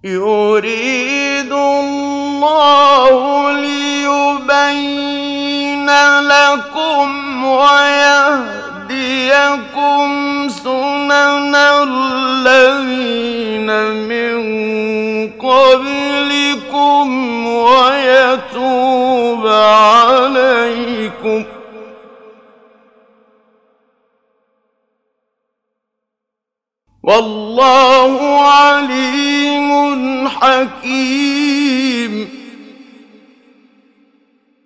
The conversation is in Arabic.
يريد الله ليبين لكم ويهديكم سنن الذين من قبلكم ويتوب عليكم والله عليم حكيم.